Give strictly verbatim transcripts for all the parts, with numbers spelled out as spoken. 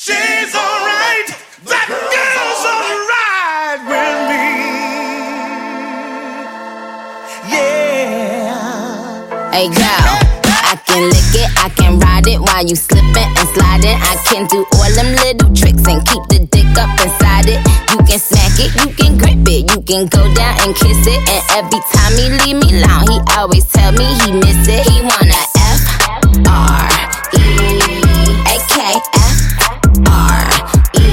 She's alright. That girl's alright with me. Yeah. Hey girl, I can lick it, I can ride it while you slipping and sliding. I can do all them little tricks and keep the dick up inside it. You can smack it, you can grip it, you can go down and kiss it. And every time he leave me alone, he always tell me he miss it. He wanna F R E A K F R E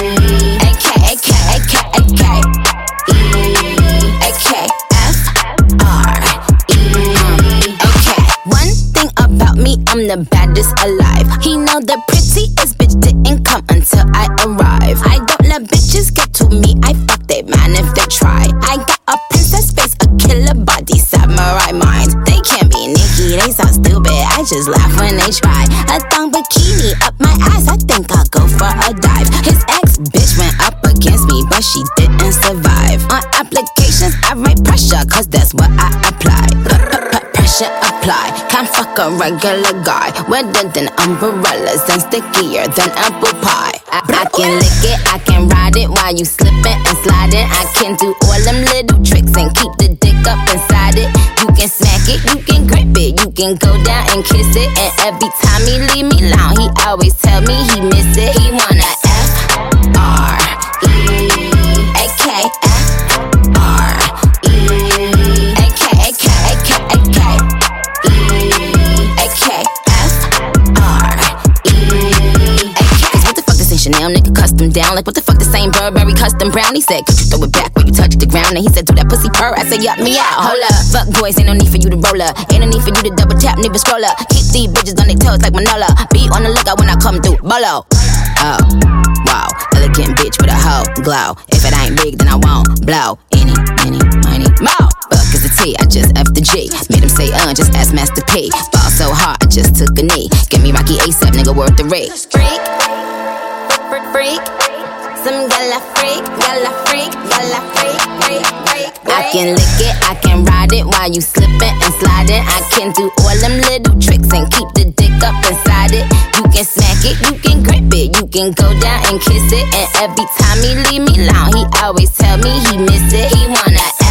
A K A K A K A K E A K F R E A K. One thing about me, I'm the baddest alive. He know the prettiest bitch didn't come until I arrive. I don't let bitches get to me, I fuck they man if they try. I got a princess face, a killer body, samurai mind. They can't be Nicki, they so stupid, I just laugh when they try. A thong bikini up my ass, I think I'll go for a dive. His ex bitch went up against me, but she didn't survive. On applications, I write pressure, cause that's what I apply. Pressure apply, can't fuck a regular guy. Wetter than umbrellas and stickier than apple pie. I, I can lick it, I can ride it while you slipping and sliding. I can do all them little tricks and keep the dick up inside it. You can smack it, you can grip it, you can go down and kiss it. And every time he leave me alone, he always tell me he miss it. He wanna F R E A K F R E A K A K A K A K E A K F R E A K. Cause what the fuck this ain't Chanel, nigga custom down. Like what the fuck this ain't Burberry custom brown. He said, could you throw it back when you touch the ground? And he said, do that pussy purr. I said, yup me out, hold up. Fuck boys, ain't no need for you to roll up. Ain't no need for you to double tap, nigga scroll up. Keep these bitches on their toes like Manola. Be on the lookout when I come through, bolo. Oh, wow, elegant bitch with a hoe glow. If it ain't big, then I won't blow. Any, any, money, more. Fuck is the T, I just F the G. Made him say, uh, just ask Master P. Ball so hard, I just took a knee. Give me Rocky ASAP, nigga, worth the rate. Freak, freak, freak. Some gala freak, gala freak, gala freak, freak, freak, freak. I can lick it, I can ride it while you slipping and sliding. I can do all them little tricks and keep the dick up inside it. You can smack it, you can grip it, you can go down and kiss it. And every time he leave me alone, he always tell me he miss it. He wanna